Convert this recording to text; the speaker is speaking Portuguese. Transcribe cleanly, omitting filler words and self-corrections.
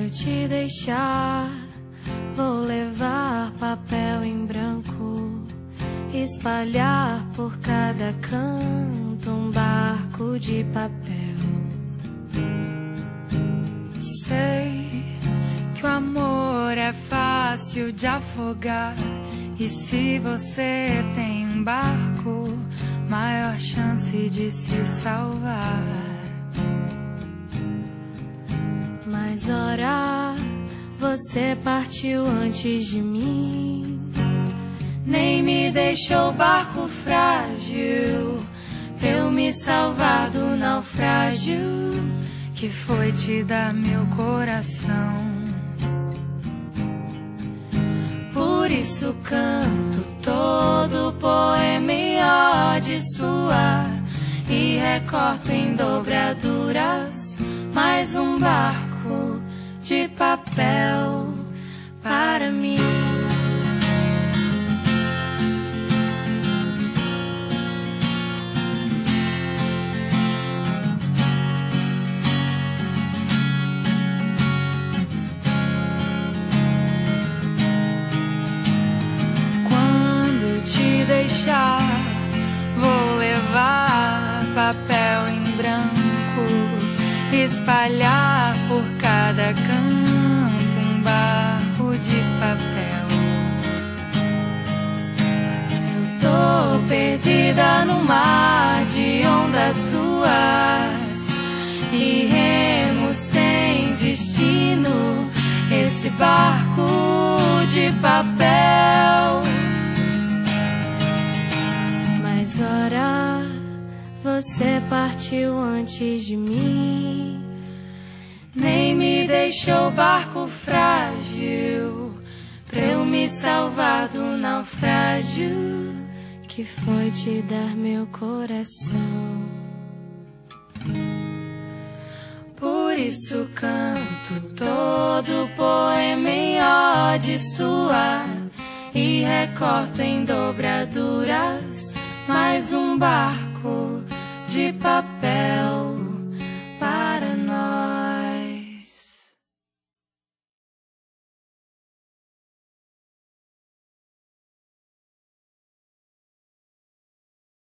eu te deixar, vou levar papel em branco, espalhar por cada canto um barco de papel. Sei que o amor é fácil de afogar, e se você tem um barco, maior chance de se salvar. Mas ora, você partiu antes de mim, nem me deixou barco frágil pra eu me salvar do naufrágio que foi te dar meu coração. Por isso canto todo poema em ode sua, e recorto em dobraduras mais um barco de papel para mim. Deixar, vou levar papel em branco, espalhar por cada canto um barco de papel. Eu tô perdida no mar de ondas suas e remo sem destino esse barco de papel. Ora, você partiu antes de mim, nem me deixou barco frágil pra eu me salvar do naufrágio que foi te dar meu coração. Por isso canto todo poema em ode sua, e recorto em dobraduras mais um barco de papel.